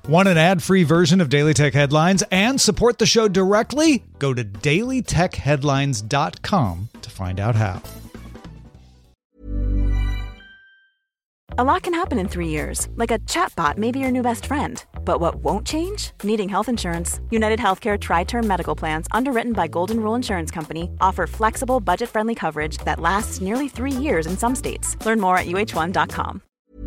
Want an ad-free version of Daily Tech Headlines and support the show directly? Go to dailytechheadlines.com to find out how. A lot can happen in 3 years, like a chatbot may be your new best friend. But what won't change? Needing health insurance. United Healthcare Tri-Term Medical Plans, underwritten by Golden Rule Insurance Company, offer flexible, budget-friendly coverage that lasts nearly 3 years in some states. Learn more at uh1.com.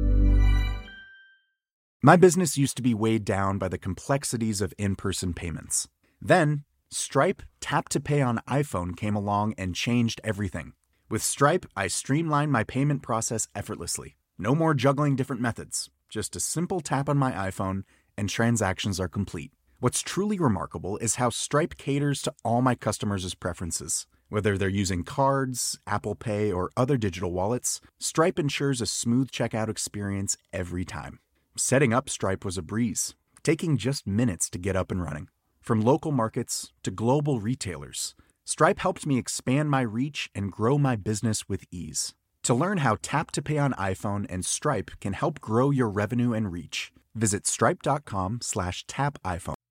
My business used to be weighed down by the complexities of in-person payments. Then, Stripe Tap to Pay on iPhone came along and changed everything. With Stripe, I streamlined my payment process effortlessly. No more juggling different methods. Just a simple tap on my iPhone and transactions are complete. What's truly remarkable is how Stripe caters to all my customers' preferences. Whether they're using cards, Apple Pay, or other digital wallets, Stripe ensures a smooth checkout experience every time. Setting up Stripe was a breeze, taking just minutes to get up and running. From local markets to global retailers, Stripe helped me expand my reach and grow my business with ease. To learn how Tap to Pay on iPhone and Stripe can help grow your revenue and reach, visit stripe.com/tapiphone.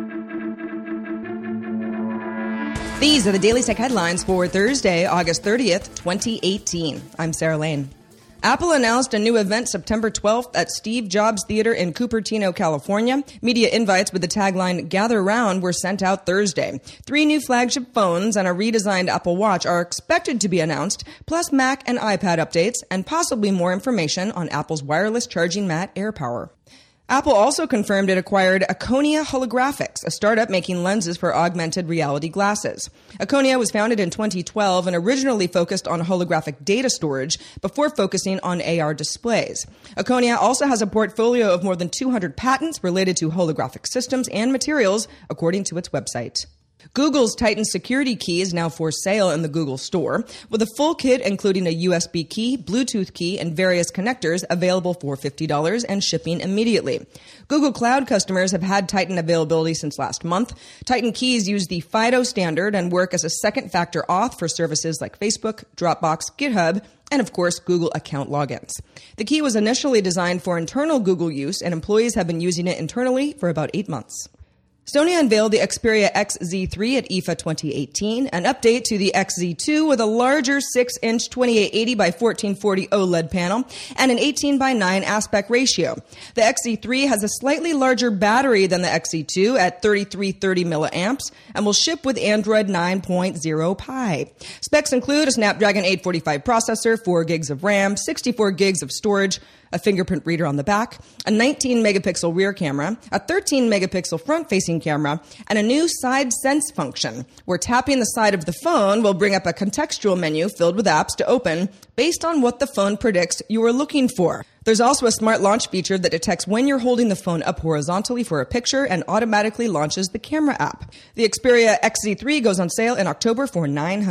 These are the Daily Tech Headlines for Thursday, August 30th, 2018. I'm Sarah Lane. Apple announced a new event September 12th at Steve Jobs Theater in Cupertino, California. Media invites with the tagline, "Gather Round," were sent out Thursday. 3 new flagship phones and a redesigned Apple Watch are expected to be announced, plus Mac and iPad updates, and possibly more information on Apple's wireless charging mat AirPower. Apple also confirmed it acquired Aconia Holographics, a startup making lenses for augmented reality glasses. Aconia was founded in 2012 and originally focused on holographic data storage before focusing on AR displays. Aconia also has a portfolio of more than 200 patents related to holographic systems and materials, according to its website. Google's Titan security key is now for sale in the Google Store, with a full kit including a USB key, Bluetooth key, and various connectors available for $50 and shipping immediately. Google Cloud customers have had Titan availability since last month. Titan keys use the FIDO standard and work as a second-factor auth for services like Facebook, Dropbox, GitHub, and of course, Google account logins. The key was initially designed for internal Google use, and employees have been using it internally for about 8 months. Sony unveiled the Xperia XZ3 at IFA 2018, an update to the XZ2 with a larger 6-inch 2880 by 1440 OLED panel and an 18:9 aspect ratio. The XZ3 has a slightly larger battery than the XZ2 at 3330 milliamps and will ship with Android 9.0 Pie. Specs include a Snapdragon 845 processor, 4 gigs of RAM, 64 gigs of storage, a fingerprint reader on the back, a 19-megapixel rear camera, a 13-megapixel front-facing camera, and a new side sense function, where tapping the side of the phone will bring up a contextual menu filled with apps to open based on what the phone predicts you are looking for. There's also a smart launch feature that detects when you're holding the phone up horizontally for a picture and automatically launches the camera app. The Xperia XZ3 goes on sale in October for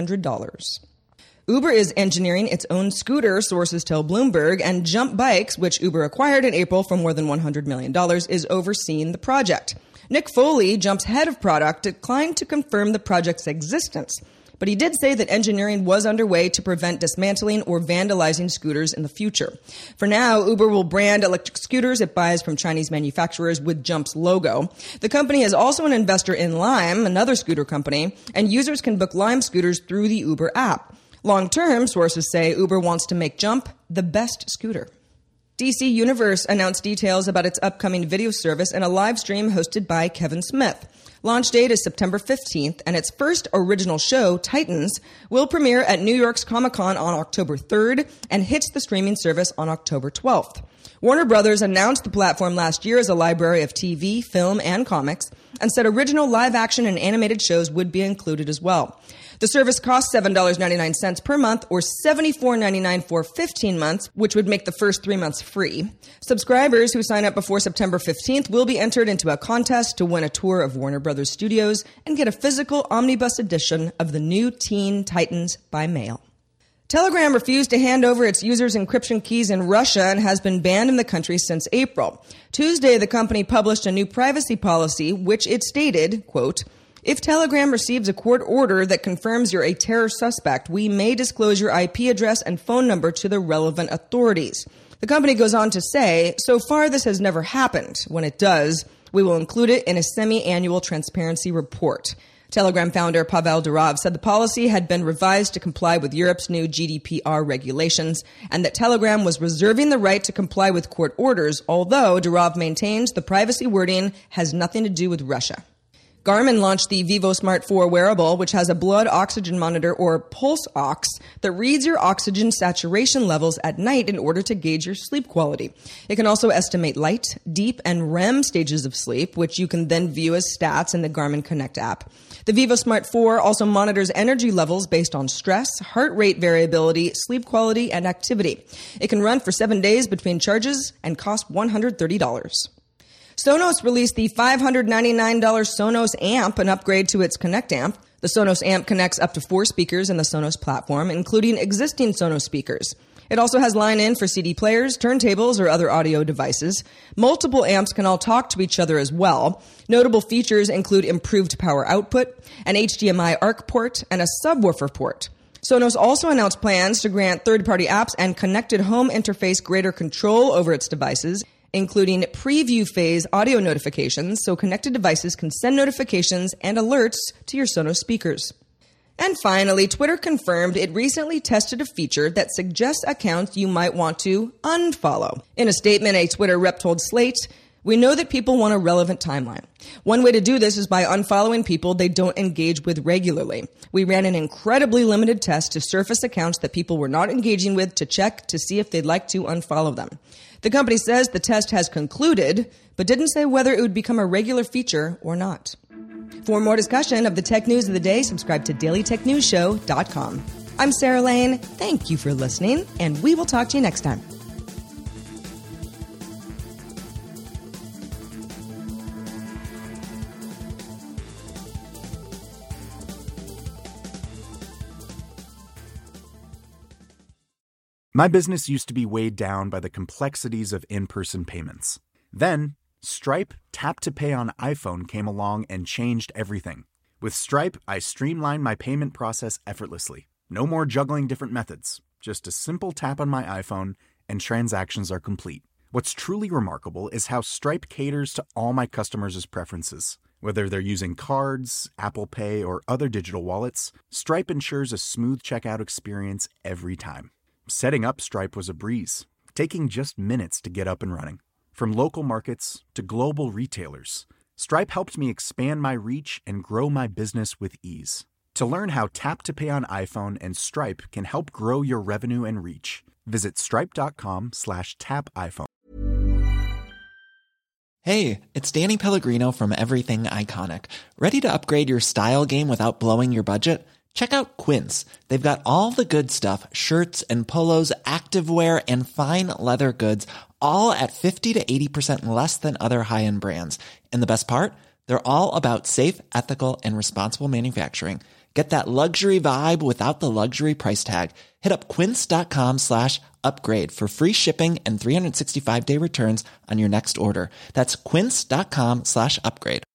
$900. Uber is engineering its own scooter, sources tell Bloomberg, and Jump Bikes, which Uber acquired in April for more than $100 million, is overseeing the project. Nick Foley, Jump's head of product, declined to confirm the project's existence, but he did say that engineering was underway to prevent dismantling or vandalizing scooters in the future. For now, Uber will brand electric scooters it buys from Chinese manufacturers with Jump's logo. The company is also an investor in Lime, another scooter company, and users can book Lime scooters through the Uber app. Long-term, sources say Uber wants to make Jump the best scooter. DC Universe announced details about its upcoming video service in a live stream hosted by Kevin Smith. Launch date is September 15th, and its first original show, Titans, will premiere at New York's Comic-Con on October 3rd and hits the streaming service on October 12th. Warner Brothers announced the platform last year as a library of TV, film, and comics, and said original live-action and animated shows would be included as well. The service costs $7.99 per month or $74.99 for 15 months, which would make the first 3 months free. Subscribers who sign up before September 15th will be entered into a contest to win a tour of Warner Brothers Studios and get a physical omnibus edition of the new Teen Titans by mail. Telegram refused to hand over its users' encryption keys in Russia and has been banned in the country since April. Tuesday, the company published a new privacy policy, which it stated, quote, "If Telegram receives a court order that confirms you're a terror suspect, we may disclose your IP address and phone number to the relevant authorities." The company goes on to say, so far this has never happened. When it does, we will include it in a semi-annual transparency report. Telegram founder Pavel Durov said the policy had been revised to comply with Europe's new GDPR regulations and that Telegram was reserving the right to comply with court orders, although Durov maintains the privacy wording has nothing to do with Russia. Garmin launched the vívosmart 4 wearable, which has a blood oxygen monitor or pulse ox that reads your oxygen saturation levels at night in order to gauge your sleep quality. It can also estimate light, deep, and REM stages of sleep, which you can then view as stats in the Garmin Connect app. The vívosmart 4 also monitors energy levels based on stress, heart rate variability, sleep quality, and activity. It can run for 7 days between charges and cost $130. Sonos released the $599 Sonos Amp, an upgrade to its Connect amp. The Sonos Amp connects up to 4 speakers in the Sonos platform, including existing Sonos speakers. It also has line-in for CD players, turntables, or other audio devices. Multiple amps can all talk to each other as well. Notable features include improved power output, an HDMI ARC port, and a subwoofer port. Sonos also announced plans to grant third-party apps and connected home interface greater control over its devices, including preview phase audio notifications, so connected devices can send notifications and alerts to your Sonos speakers. And finally, Twitter confirmed it recently tested a feature that suggests accounts you might want to unfollow. In a statement, a Twitter rep told Slate, "We know that people want a relevant timeline. One way to do this is by unfollowing people they don't engage with regularly. We ran an incredibly limited test to surface accounts that people were not engaging with to check to see if they'd like to unfollow them." The company says the test has concluded, but didn't say whether it would become a regular feature or not. For more discussion of the tech news of the day, subscribe to dailytechnewsshow.com. I'm Sarah Lane. Thank you for listening, and we will talk to you next time. My business used to be weighed down by the complexities of in-person payments. Then, Stripe Tap to Pay on iPhone came along and changed everything. With Stripe, I streamlined my payment process effortlessly. No more juggling different methods. Just a simple tap on my iPhone and transactions are complete. What's truly remarkable is how Stripe caters to all my customers' preferences. Whether they're using cards, Apple Pay, or other digital wallets, Stripe ensures a smooth checkout experience every time. Setting up Stripe was a breeze, taking just minutes to get up and running. From local markets to global retailers, Stripe helped me expand my reach and grow my business with ease. To learn how Tap to Pay on iPhone and Stripe can help grow your revenue and reach, visit stripe.com/tapiphone. Hey, it's Danny Pellegrino from Everything Iconic. Ready to upgrade your style game without blowing your budget? Check out Quince. They've got all the good stuff, shirts and polos, activewear, and fine leather goods, all at 50 to 80% less than other high-end brands. And the best part? They're all about safe, ethical, and responsible manufacturing. Get that luxury vibe without the luxury price tag. Hit up quince.com/upgrade for free shipping and 365-day returns on your next order. That's quince.com/upgrade.